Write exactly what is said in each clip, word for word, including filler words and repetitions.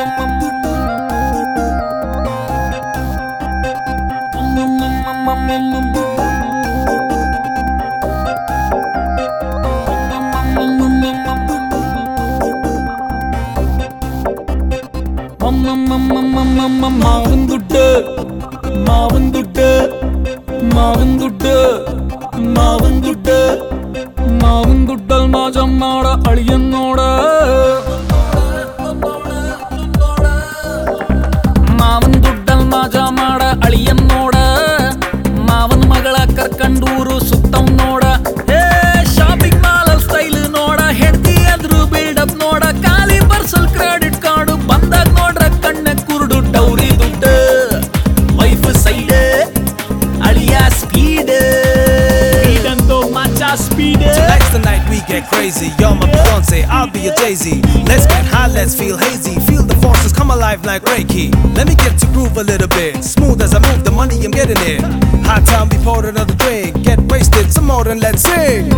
ಮಾವನ್ ದುಡ್ಡು ಮಾವನ್ ದುಡ್ಡು ಮಾವನ್ ದುಡ್ಡು ಮಾವನ್ ದುಡ್ಡು ಮಾವನ್ ದುಡ್ಡಲ್ ಮಾಜ ಮಾಡ ಅಳಿಯನ್ ನೋಡ ಮಾವನ್ ದುಡ್ಡಲ್ ಮಾಜ ಮಾಡ ಅಳಿಯನ್ ನೋಡ ಮಾವನ್ ಮಗಳ ಕರ್ಕಂಡೂರು ಸುತ್ತವ್ ನೋಡ ಏ ಶಾಪಿಂಗ್ ಮಾಲ್ ಸ್ಟೈಲ್ ನೋಡ ಹೆಂಡತಿ ಅದ್ರು ಬಿಲ್ಡಪ್ ನೋಡ ಖಾಲಿ ಪರ್ಸಲ್ ಕ್ರೆಡಿಟ್ ಕಾರ್ಡ್ ಬಂದಾಗ ನೋಡ್ರ ಕಣ್ಣ ಕುರುಡು ಡೌರಿ ದುಡ್ಡು ವೈಫ್ ಸೈಡ್ ಅಳಿಯ ಸ್ಪೀಡ್ ಇದಂತೋ ಮಚ್ಚ speed. Tonight's the night we get crazy. You're my Beyonce, I'll be your Jay-Z. Let's get high, let's feel hazy. Feel the forces come alive like Reiki. Let me get to groove a little bit. Smooth as I move, the money I'm getting it. High time we pour another drink. Get wasted some more and let's sing.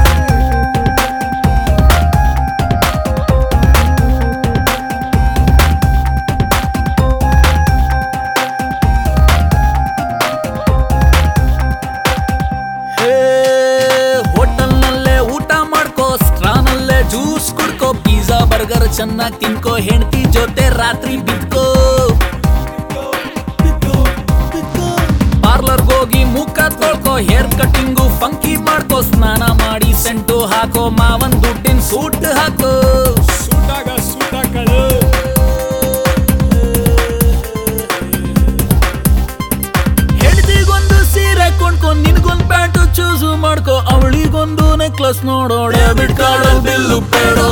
Juice ಕುಡ್ಕೋ pizza burger ಚೆನ್ನಾಗಿ ತಿನ್ಕೋ ಹೆಂಡತಿ ಜೊತೆ ರಾತ್ರಿ ಬಿದ್ಕೋ ಪಾರ್ಲರ್ಗೆ ಹೋಗಿ ಮುಖ ತೊಳ್ಕೋ hair cutting funky ಮಾಡ್ಕೋ ಸ್ನಾನ ಮಾಡಿ ಸೆಂಟು ಹಾಕೋ ಮಾವನ್ ದುಡ್ಡಿನ ಸೂಟ್ ಹಾಕೋ ಸೂಟಾಗ ಸೂಟಾಕಳು ಹೆಂಡತಿಗೊಂದು ಸೀರೆ ಕೊಂಡ್ಕೊ ನಿನ್ಗೊಂದು ಪ್ಯಾಂಟು ಚೂಸು ಮಾಡ್ಕೋ ಅವಳಿಗೊಂದು ನೆಕ್ಲೆಸ್ ನೋಡೋ ಡೆಬಿಟ್ ಕಾರ್ಡ್ ಬಿಲ್ಲು ಬೇಡೋ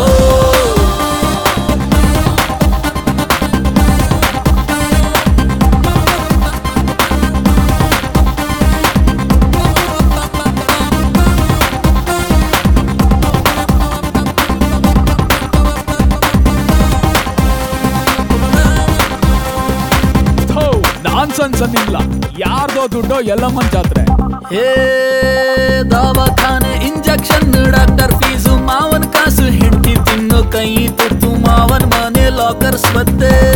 ನಾನ್ಸೆನ್ಸ್ ಅನ್ನಿಲ್ಲ ಯಾರ್ದೋ ದುಡ್ಡೋ ಎಲ್ಲಮ್ಮನ್ ಜಾತ್ರೆ ಹೇ ದವಾಖಾನೆ ಇಂಜೆಕ್ಷನ್ ಡಾಕ್ಟರ್ ಫೀಸು ಮಾವನ್ ಕಾಸು ಹೆಂಡತಿ ತಿನ್ನೋ ಕೈ ತುತ್ತು ಮಾವನ್ ಮನೆ ಲಾಕರ್ ಸ್ವತ್ತೆ